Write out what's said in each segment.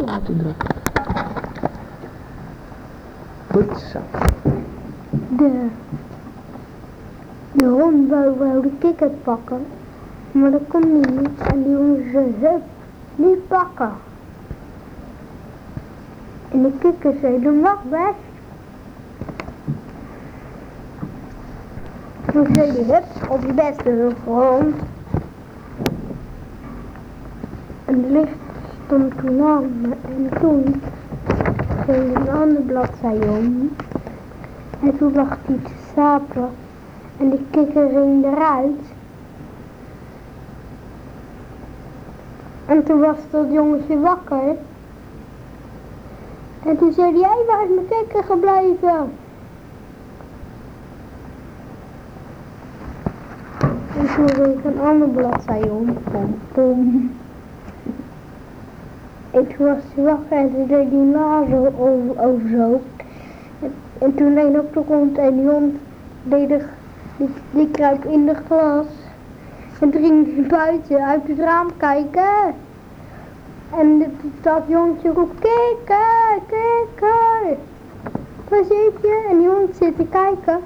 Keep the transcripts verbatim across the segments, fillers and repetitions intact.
laten drukken. Goed zo. De, de hond wou, wou de kikker pakken, maar dat kon hij niet. En die jongen zei, hup, niet pakken. En de kikker zei, dan mag best. Toen zei hij, hup, op je beste hond. En de licht stond toen aan en toen ging een andere bladzij om. En toen lag hij te slapen en de kikker ging eruit. En toen was dat jongetje wakker. En toen zei hij, hey, waar is mijn kikker gebleven? En toen ging een andere bladzij om. Pom, pom. En toen was hij wakker en toen deed hij nazen over, over zo. En, en toen deed hij op de grond en die hond deed de, die, die kruip in de glas. En toen ging hij buiten uit het raam kijken. En dat jongetje roept, kikker, kikker. Waar zit je? En die hond zit te kijken.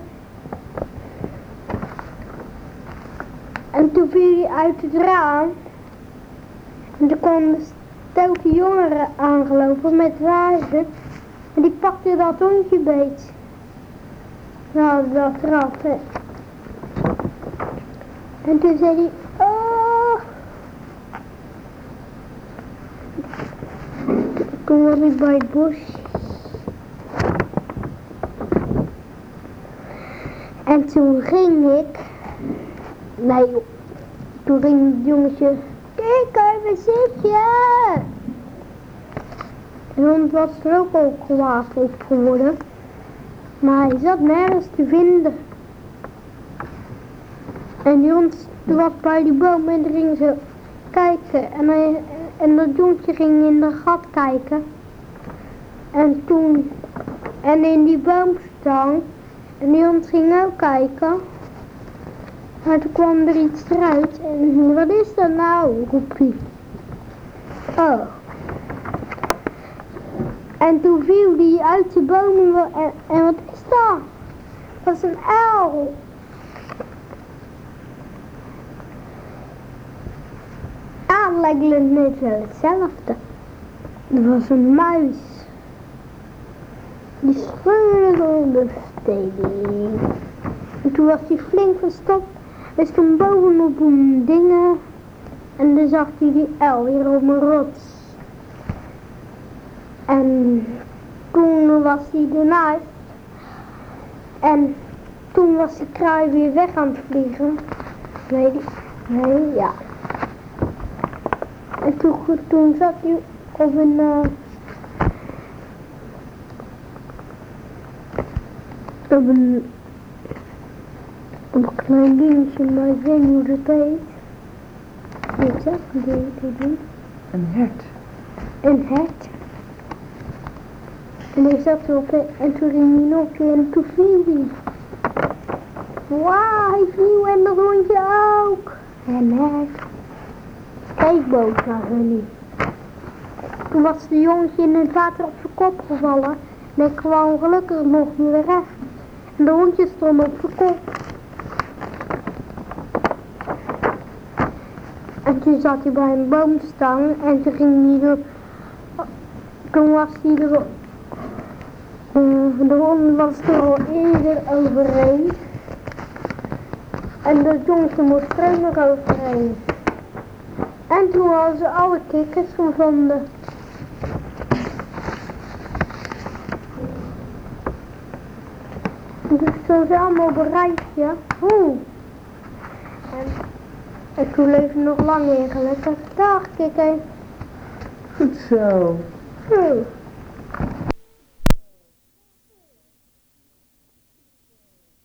En toen viel hij uit het raam. En toen kwam de stoute jongeren aangelopen met wazen. En die pakte dat hondje beet. Nou, dat trappen. En toen zei hij, oh. Toen was ik bij het bos. En toen ging ik. Nee joh. Toen ging het jongetje. Kijk, waar zit je? De hond was er ook al gewapend geworden. Maar hij zat nergens te vinden. En die hond was bij die boom en toen ging ze kijken. En, hij, en dat jongetje ging in de gat kijken. En toen... En in die boomstang. En die hond ging ook kijken. Maar toen kwam er iets eruit. En wat is dat nou? Roept hij. Oh. En toen viel die uit de bomen en, en wat is dat? Dat is een uil. Ah, lijkt het net wel hetzelfde. Er was een muis. Die scheurde op de steding. En toen was hij flink verstopt. Hij stond bovenop een dingen. En dan zag hij die uil weer op een rots. En toen was hij ernaast. En toen was de kraai weer weg aan het vliegen. Nee, nee, ja. En toen, toen zat hij op een... Uh, op een... op een klein dingetje, maar ik weet niet hoe dat heet. Weet je dat? Weet je dat? Een hert. Een hert. En hij zat erop en toen ging hij nog weer en toen viel hij. Wauw, hij viel en dat hondje ook. En hij keek boos naar hun. Toen was de jongetje in het water op zijn kop gevallen. En hij kwam gelukkig nog weer recht. En de hondje stond op zijn kop. En toen zat hij bij een boomstang en toen ging hij er... Toen was hij er... Uh, de hond was er al eerder overheen. En dat jongetje moest er ook nog overheen. En toen hadden ze alle kikkers gevonden. Dus zo zijn allemaal op een rijtje. Oeh. En, en toen leefde nog lang in gelukkig. Dag kikker. Goed zo. Oeh.